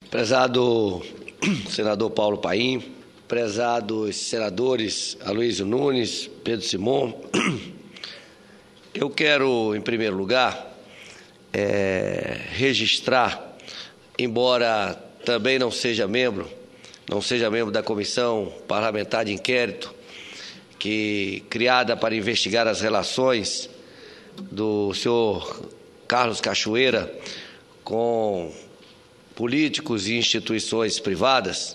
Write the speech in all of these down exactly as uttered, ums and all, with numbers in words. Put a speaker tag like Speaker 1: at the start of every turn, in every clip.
Speaker 1: Prezado senador Paulo Paim, prezados senadores Aloysio Nunes, Pedro Simon, eu quero, em primeiro lugar, é, registrar, embora também não seja membro, não seja membro da Comissão Parlamentar de Inquérito, que criada para investigar as relações do senhor Carlos Cachoeira com políticos e instituições privadas,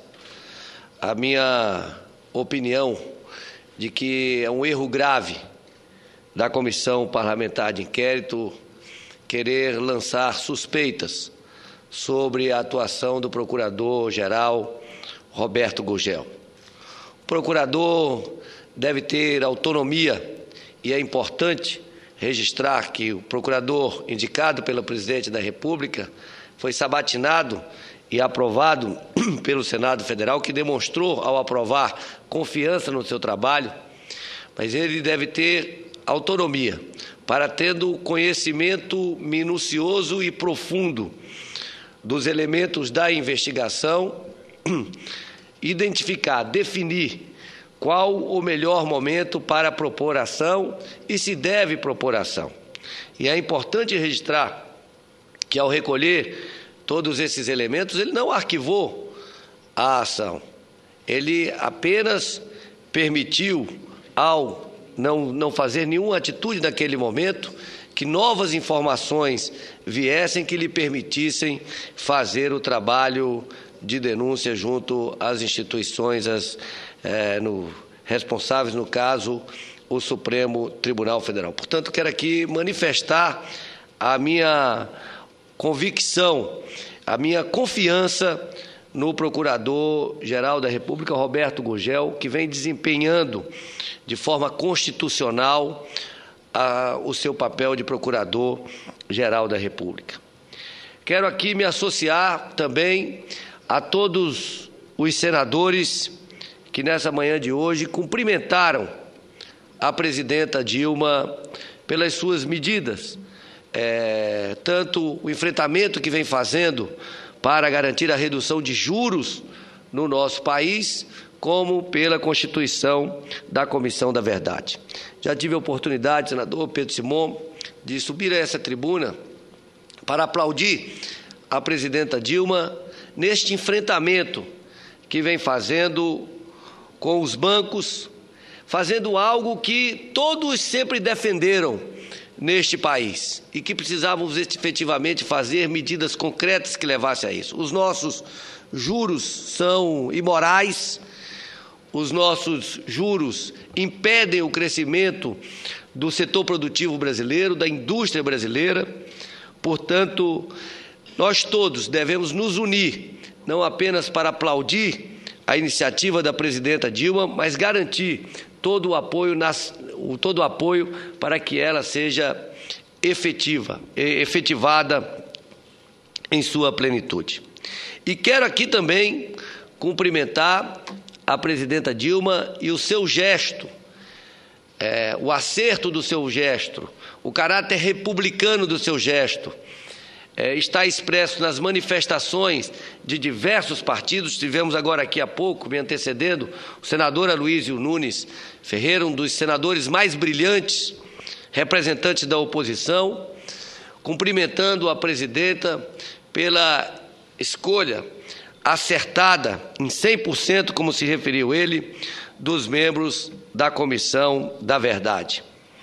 Speaker 1: a minha opinião de que é um erro grave da Comissão Parlamentar de Inquérito querer lançar suspeitas sobre a atuação do Procurador-Geral Roberto Gurgel. O procurador deve ter autonomia e é importante registrar que o procurador indicado pelo presidente da República foi sabatinado e aprovado pelo Senado Federal, que demonstrou, ao aprovar, confiança no seu trabalho, mas ele deve ter autonomia para, tendo conhecimento minucioso e profundo dos elementos da investigação, identificar, definir qual o melhor momento para propor ação e se deve propor ação. E é importante registrar que, ao recolher todos esses elementos, ele não arquivou a ação. Ele apenas permitiu, ao não, não fazer nenhuma atitude naquele momento, que novas informações viessem que lhe permitissem fazer o trabalho de denúncia junto às instituições as, é, no, responsáveis, no caso, o Supremo Tribunal Federal. Portanto, quero aqui manifestar a minha convicção, a minha confiança no Procurador-Geral da República, Roberto Gurgel, que vem desempenhando de forma constitucional a, o seu papel de Procurador-Geral da República. Quero aqui me associar também a todos os senadores que nessa manhã de hoje cumprimentaram a presidenta Dilma pelas suas medidas, É, tanto o enfrentamento que vem fazendo para garantir a redução de juros no nosso país, como pela constituição da Comissão da Verdade. Já tive a oportunidade, senador Pedro Simon, de subir a essa tribuna para aplaudir a presidenta Dilma neste enfrentamento que vem fazendo com os bancos, fazendo algo que todos sempre defenderam neste país e que precisávamos efetivamente fazer medidas concretas que levassem a isso. Os nossos juros são imorais, os nossos juros impedem o crescimento do setor produtivo brasileiro, da indústria brasileira. Portanto, nós todos devemos nos unir, não apenas para aplaudir a iniciativa da presidenta Dilma, mas garantir todo o apoio, nas, todo o apoio para que ela seja efetiva, efetivada em sua plenitude. E quero aqui também cumprimentar a presidenta Dilma e o seu gesto, é, o acerto do seu gesto, o caráter republicano do seu gesto, É, está expresso nas manifestações de diversos partidos. Tivemos agora aqui há pouco, me antecedendo, o senador Aloysio Nunes Ferreira, um dos senadores mais brilhantes, representantes da oposição, cumprimentando a presidenta pela escolha acertada, em cem por cento, como se referiu ele, dos membros da Comissão da Verdade.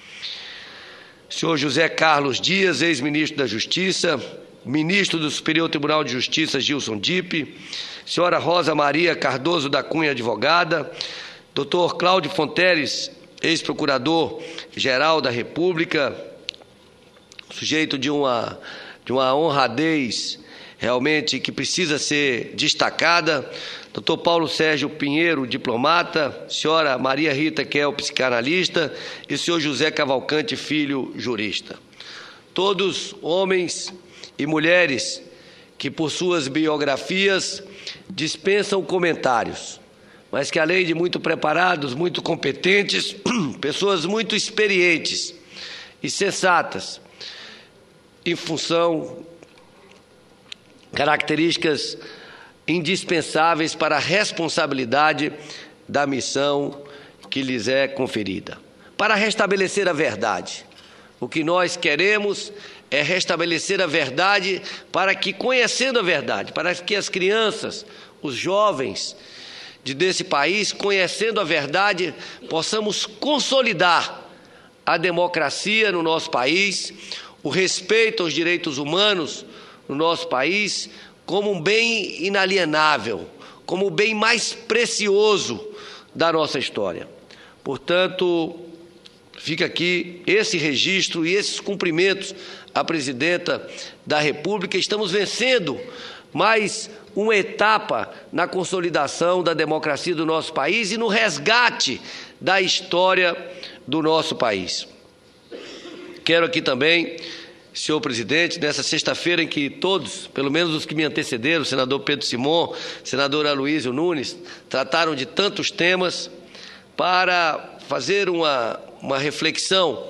Speaker 1: Senhor José Carlos Dias, ex-ministro da Justiça, ministro do Superior Tribunal de Justiça, Gilson Dipp, senhora Rosa Maria Cardoso da Cunha, advogada, doutor Cláudio Fonteles, ex-procurador-geral da República, sujeito de uma, de uma honradez realmente que precisa ser destacada, doutor Paulo Sérgio Pinheiro, diplomata, senhora Maria Rita Kel, psicanalista, e senhor José Cavalcante Filho, jurista. Todos homens e mulheres que, por suas biografias, dispensam comentários, mas que, além de muito preparados, muito competentes, pessoas muito experientes e sensatas, em função características indispensáveis para a responsabilidade da missão que lhes é conferida. Para restabelecer a verdade, o que nós queremos é restabelecer a verdade para que, conhecendo a verdade, para que as crianças, os jovens de desse país, conhecendo a verdade, possamos consolidar a democracia no nosso país, o respeito aos direitos humanos no nosso país, como um bem inalienável, como o bem mais precioso da nossa história. Portanto, fica aqui esse registro e esses cumprimentos à Presidenta da República. Estamos vencendo mais uma etapa na consolidação da democracia do nosso país e no resgate da história do nosso país. Quero aqui também, senhor presidente, nessa sexta-feira em que todos, pelo menos os que me antecederam, o senador Pedro Simon, o senador Aloysio Nunes, trataram de tantos temas, para fazer uma, uma reflexão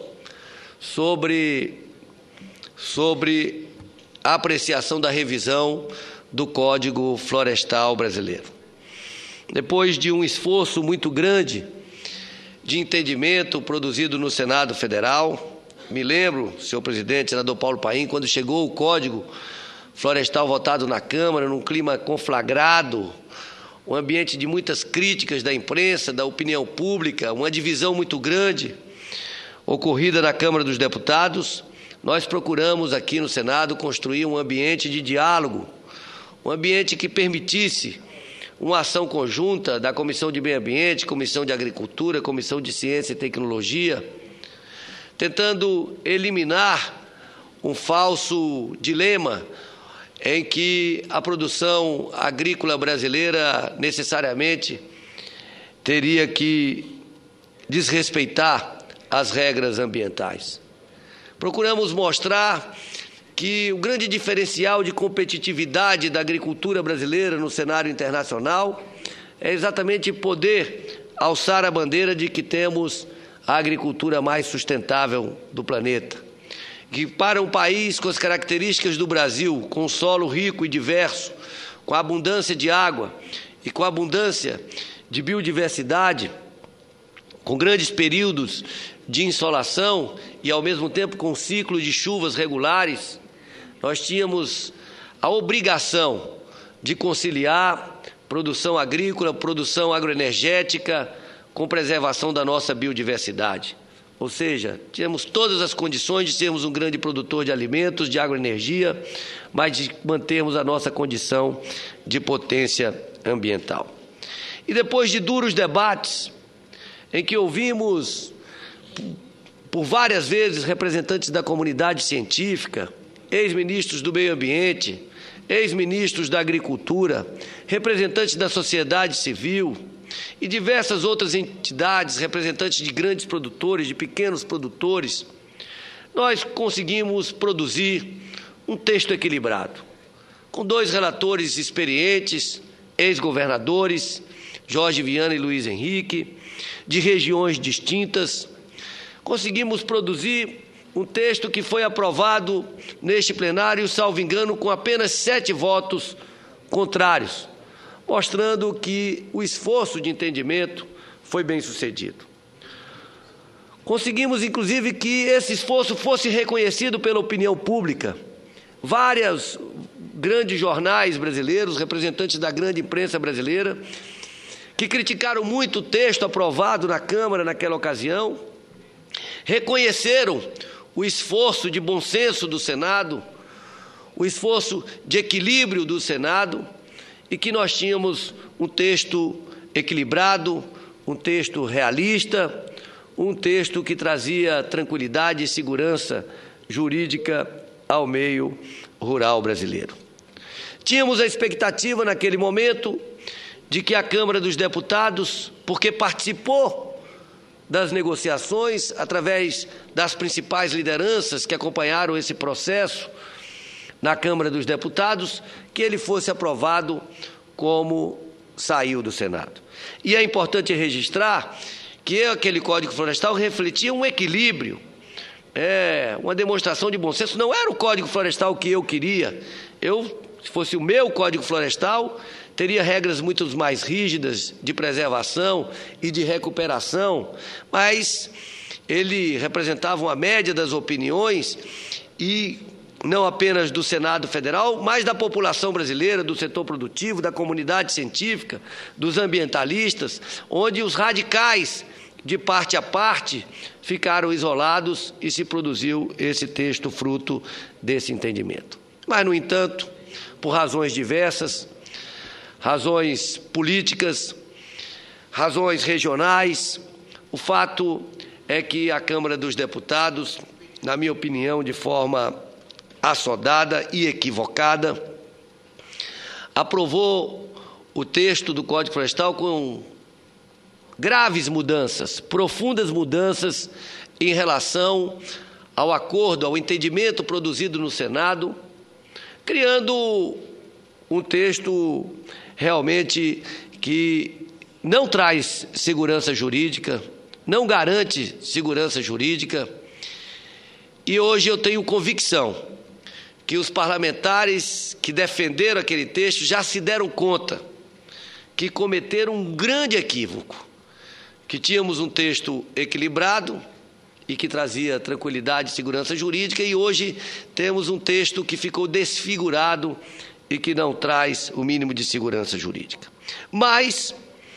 Speaker 1: sobre, sobre a apreciação da revisão do Código Florestal Brasileiro. Depois de um esforço muito grande de entendimento produzido no Senado Federal, me lembro, senhor presidente, senador Paulo Paim, quando chegou o Código Florestal votado na Câmara, num clima conflagrado, um ambiente de muitas críticas da imprensa, da opinião pública, uma divisão muito grande ocorrida na Câmara dos Deputados, nós procuramos aqui no Senado construir um ambiente de diálogo, um ambiente que permitisse uma ação conjunta da Comissão de Meio Ambiente, Comissão de Agricultura, Comissão de Ciência e Tecnologia, tentando eliminar um falso dilema em que a produção agrícola brasileira necessariamente teria que desrespeitar as regras ambientais. Procuramos mostrar que o grande diferencial de competitividade da agricultura brasileira no cenário internacional é exatamente poder alçar a bandeira de que temos a agricultura mais sustentável do planeta. Que para um país com as características do Brasil, com um solo rico e diverso, com a abundância de água e com a abundância de biodiversidade, com grandes períodos de insolação e, ao mesmo tempo, com um ciclo de chuvas regulares, nós tínhamos a obrigação de conciliar produção agrícola, produção agroenergética, com preservação da nossa biodiversidade. Ou seja, tínhamos todas as condições de sermos um grande produtor de alimentos, de agroenergia, mas de mantermos a nossa condição de potência ambiental. E depois de duros debates, em que ouvimos por várias vezes representantes da comunidade científica, ex-ministros do Meio Ambiente, ex-ministros da Agricultura, representantes da sociedade civil e diversas outras entidades, representantes de grandes produtores, de pequenos produtores, nós conseguimos produzir um texto equilibrado, com dois relatores experientes, ex-governadores, Jorge Viana e Luiz Henrique, de regiões distintas. Conseguimos produzir um texto que foi aprovado neste plenário, salvo engano, com apenas sete votos contrários, mostrando que o esforço de entendimento foi bem sucedido. Conseguimos, inclusive, que esse esforço fosse reconhecido pela opinião pública. Vários grandes jornais brasileiros, representantes da grande imprensa brasileira, que criticaram muito o texto aprovado na Câmara naquela ocasião, reconheceram o esforço de bom senso do Senado, o esforço de equilíbrio do Senado, e que nós tínhamos um texto equilibrado, um texto realista, um texto que trazia tranquilidade e segurança jurídica ao meio rural brasileiro. Tínhamos a expectativa naquele momento de que a Câmara dos Deputados, porque participou das negociações através das principais lideranças que acompanharam esse processo na Câmara dos Deputados, que ele fosse aprovado como saiu do Senado. E é importante registrar que aquele Código Florestal refletia um equilíbrio, é, uma demonstração de bom senso. Não era o Código Florestal que eu queria. Eu se fosse o meu Código Florestal, teria regras muito mais rígidas de preservação e de recuperação, mas ele representava uma média das opiniões e não apenas do Senado Federal, mas da população brasileira, do setor produtivo, da comunidade científica, dos ambientalistas, onde os radicais, de parte a parte, ficaram isolados e se produziu esse texto fruto desse entendimento. Mas, no entanto, por razões diversas, razões políticas, razões regionais, o fato é que a Câmara dos Deputados, na minha opinião, de forma assodada e equivocada, aprovou o texto do Código Florestal com graves mudanças, profundas mudanças em relação ao acordo, ao entendimento produzido no Senado, criando um texto realmente que não traz segurança jurídica, não garante segurança jurídica. E hoje eu tenho convicção que os parlamentares que defenderam aquele texto já se deram conta que cometeram um grande equívoco, que tínhamos um texto equilibrado e que trazia tranquilidade e segurança jurídica, e hoje temos um texto que ficou desfigurado e que não traz o mínimo de segurança jurídica. Mas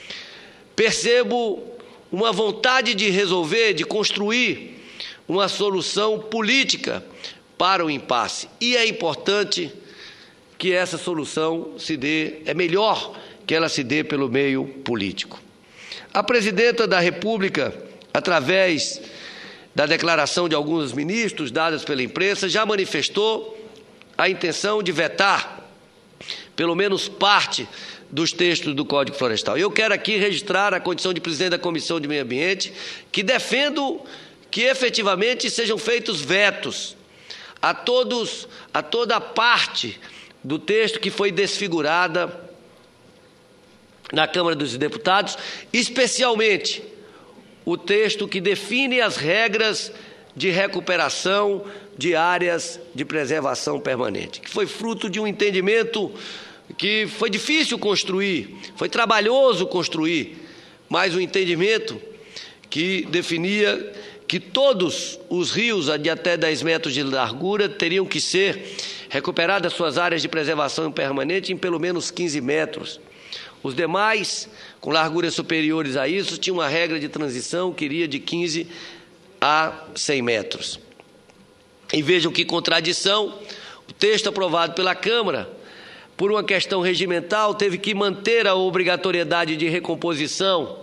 Speaker 1: percebo uma vontade de resolver, de construir uma solução política para o impasse. E é importante que essa solução se dê, é melhor que ela se dê pelo meio político. A presidenta da República, através da declaração de alguns ministros dadas pela imprensa, já manifestou a intenção de vetar pelo menos parte dos textos do Código Florestal. Eu quero aqui registrar a condição de presidente da Comissão de Meio Ambiente, que defendo que efetivamente sejam feitos vetos a todos, a toda a parte do texto que foi desfigurada na Câmara dos Deputados, especialmente o texto que define as regras de recuperação de áreas de preservação permanente, que foi fruto de um entendimento que foi difícil construir, foi trabalhoso construir, mas um entendimento que definia que todos os rios de até dez metros de largura teriam que ser recuperadas suas áreas de preservação permanente em pelo menos quinze metros. Os demais, com larguras superiores a isso, tinham uma regra de transição que iria de quinze a cem metros. E vejam que contradição, o texto aprovado pela Câmara, por uma questão regimental, teve que manter a obrigatoriedade de recomposição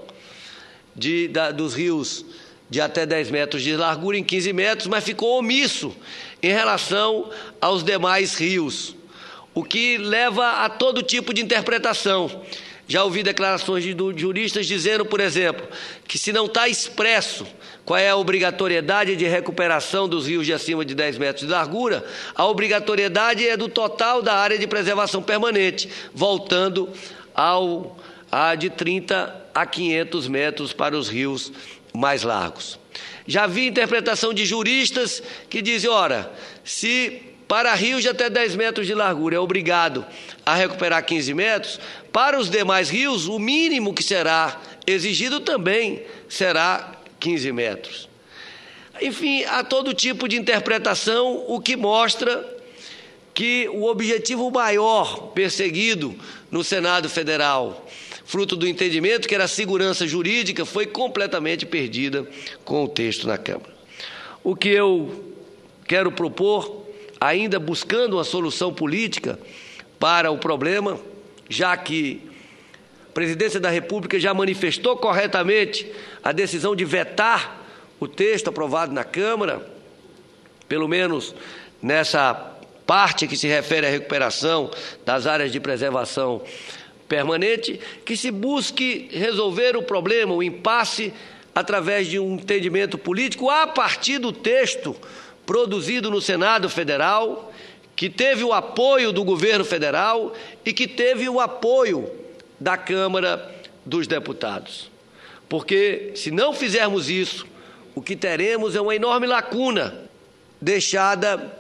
Speaker 1: de, da, dos rios de até dez metros de largura em quinze metros, mas ficou omisso em relação aos demais rios, o que leva a todo tipo de interpretação. Já ouvi declarações de juristas dizendo, por exemplo, que se não está expresso qual é a obrigatoriedade de recuperação dos rios de acima de dez metros de largura, a obrigatoriedade é do total da área de preservação permanente, voltando ao, a de trinta a quinhentos metros para os rios mais largos. Já vi interpretação de juristas que dizem, ora, se para rios de até dez metros de largura é obrigado a recuperar quinze metros, para os demais rios, o mínimo que será exigido também será quinze metros. Enfim, há todo tipo de interpretação, o que mostra que o objetivo maior perseguido no Senado Federal, fruto do entendimento que era a segurança jurídica, foi completamente perdida com o texto na Câmara. O que eu quero propor, ainda buscando uma solução política para o problema, já que a Presidência da República já manifestou corretamente a decisão de vetar o texto aprovado na Câmara, pelo menos nessa parte que se refere à recuperação das áreas de preservação permanente, que se busque resolver o problema, o impasse, através de um entendimento político a partir do texto produzido no Senado Federal, que teve o apoio do governo federal e que teve o apoio da Câmara dos Deputados. Porque, se não fizermos isso, o que teremos é uma enorme lacuna deixada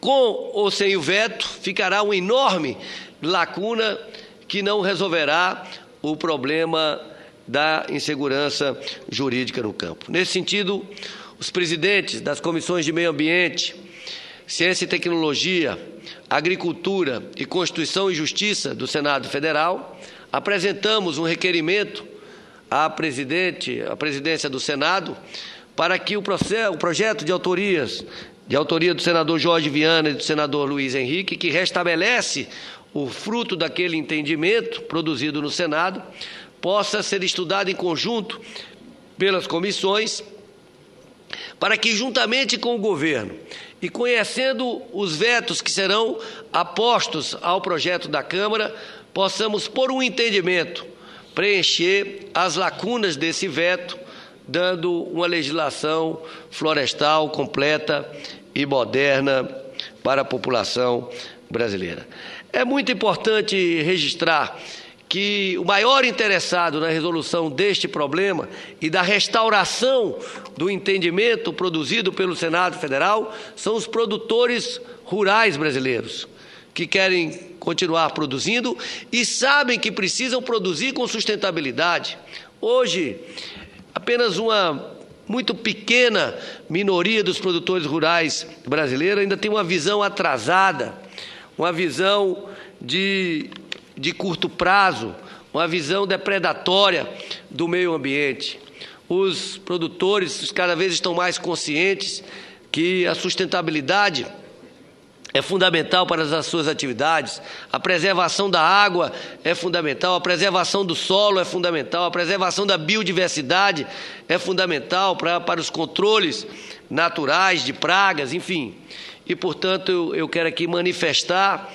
Speaker 1: Com ou sem o veto, ficará uma enorme lacuna que não resolverá o problema da insegurança jurídica no campo. Nesse sentido, os presidentes das comissões de Meio Ambiente, Ciência e Tecnologia, Agricultura e Constituição e Justiça do Senado Federal, apresentamos um requerimento à presidente, à presidência do Senado, para que o, processo, o projeto de autorias, de autoria do senador Jorge Viana e do senador Luiz Henrique, que restabelece o fruto daquele entendimento produzido no Senado, possa ser estudado em conjunto pelas comissões, para que, juntamente com o governo e conhecendo os vetos que serão apostos ao projeto da Câmara, possamos, por um entendimento, preencher as lacunas desse veto, dando uma legislação florestal completa e moderna para a população brasileira. É muito importante registrar que o maior interessado na resolução deste problema e da restauração do entendimento produzido pelo Senado Federal são os produtores rurais brasileiros, que querem continuar produzindo e sabem que precisam produzir com sustentabilidade. Hoje, apenas uma muito pequena minoria dos produtores rurais brasileiros ainda tem uma visão atrasada, uma visão de, de curto prazo, uma visão depredatória do meio ambiente. Os produtores cada vez estão mais conscientes que a sustentabilidade é fundamental para as suas atividades, a preservação da água é fundamental, a preservação do solo é fundamental, a preservação da biodiversidade é fundamental para, para os controles naturais de pragas, enfim. E, portanto, eu, eu quero aqui manifestar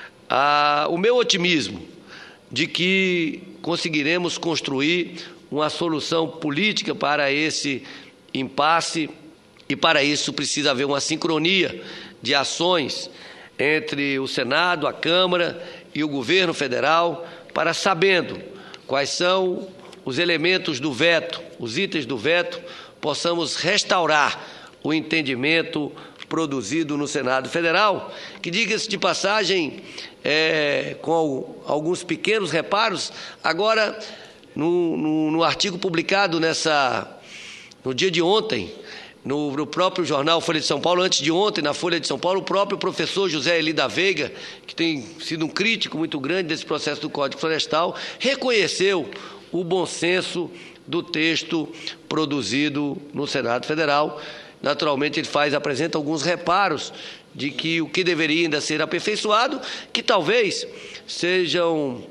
Speaker 1: ah, o meu otimismo de que conseguiremos construir uma solução política para esse impasse e, para isso, precisa haver uma sincronia de ações entre o Senado, a Câmara e o governo federal, para, sabendo quais são os elementos do veto, os itens do veto, possamos restaurar o entendimento produzido no Senado Federal, que, diga-se de passagem, é, com alguns pequenos reparos, agora, no, no, no artigo publicado nessa, no dia de ontem, No, no próprio jornal Folha de São Paulo, antes de ontem, na Folha de São Paulo, o próprio professor José Eli da Veiga, que tem sido um crítico muito grande desse processo do Código Florestal, reconheceu o bom senso do texto produzido no Senado Federal. Naturalmente, ele faz, apresenta alguns reparos de que o que deveria ainda ser aperfeiçoado, que talvez sejam,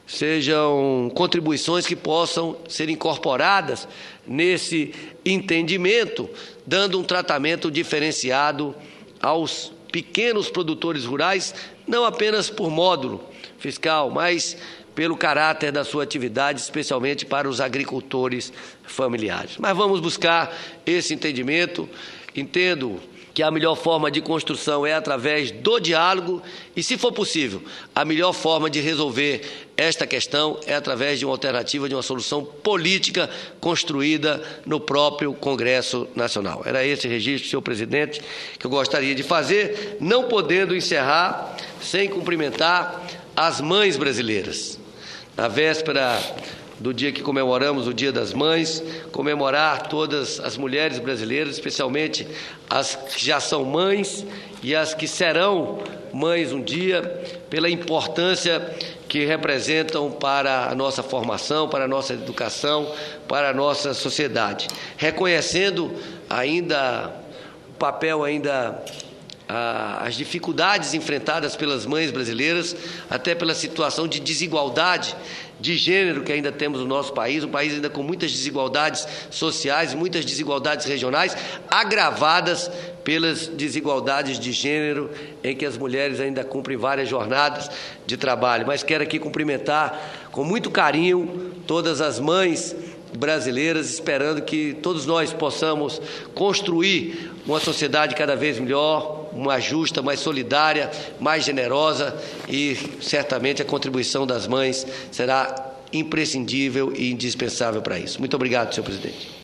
Speaker 1: sejam contribuições que possam ser incorporadas nesse entendimento, dando um tratamento diferenciado aos pequenos produtores rurais, não apenas por módulo fiscal, mas pelo caráter da sua atividade, especialmente para os agricultores familiares. Mas vamos buscar esse entendimento. Entendo que a melhor forma de construção é através do diálogo e, se for possível, a melhor forma de resolver esta questão é através de uma alternativa, de uma solução política construída no próprio Congresso Nacional. Era esse registro, senhor presidente, que eu gostaria de fazer, não podendo encerrar sem cumprimentar as mães brasileiras. Na véspera do dia que comemoramos o Dia das Mães, comemorar todas as mulheres brasileiras, especialmente as que já são mães e as que serão mães um dia, pela importância que representam para a nossa formação, para a nossa educação, para a nossa sociedade. Reconhecendo ainda o papel ainda as dificuldades enfrentadas pelas mães brasileiras, até pela situação de desigualdade de gênero que ainda temos no nosso país, um país ainda com muitas desigualdades sociais, muitas desigualdades regionais, agravadas pelas desigualdades de gênero, em que as mulheres ainda cumprem várias jornadas de trabalho. Mas quero aqui cumprimentar com muito carinho todas as mães brasileiras, esperando que todos nós possamos construir uma sociedade cada vez melhor, mais justa, mais solidária, mais generosa, e certamente a contribuição das mães será imprescindível e indispensável para isso. Muito obrigado, senhor presidente.